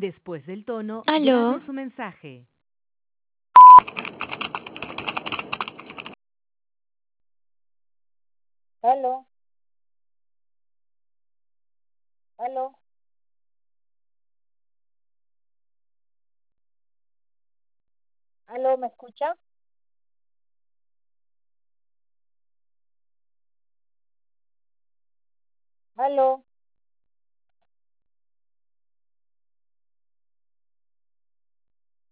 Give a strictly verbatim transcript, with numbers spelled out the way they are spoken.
Después del tono, Aló, grabe su mensaje. Aló, aló, aló, ¿me escucha? Aló.